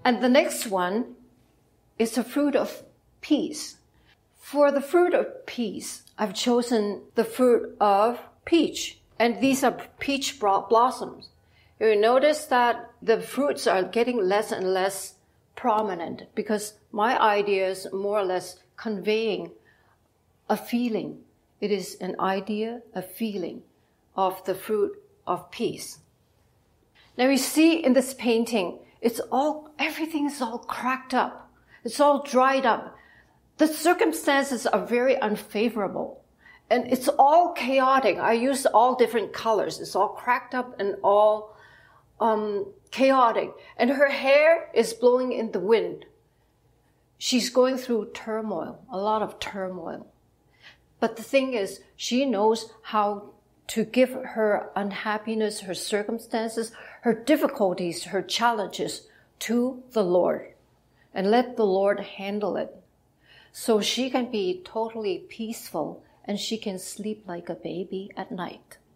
And the next one is the fruit of peace. For the fruit of peace, I've chosen the fruit of peach. And these are peach blossoms. You notice that the fruits are getting less and less prominent because my idea is more or less conveying a feeling. It is an idea, a feeling of the fruit of peace. Now you see in this painting, everything is all cracked up. It's all dried up. The circumstances are very unfavorable. And it's all chaotic. I used all different colors. It's all cracked up and all chaotic. And her hair is blowing in the wind. She's going through turmoil, a lot of turmoil. But the thing is, she knows how to give her unhappiness, her circumstances, her difficulties, her challenges to the Lord. And let the Lord handle it. So she can be totally peaceful and she can sleep like a baby at night.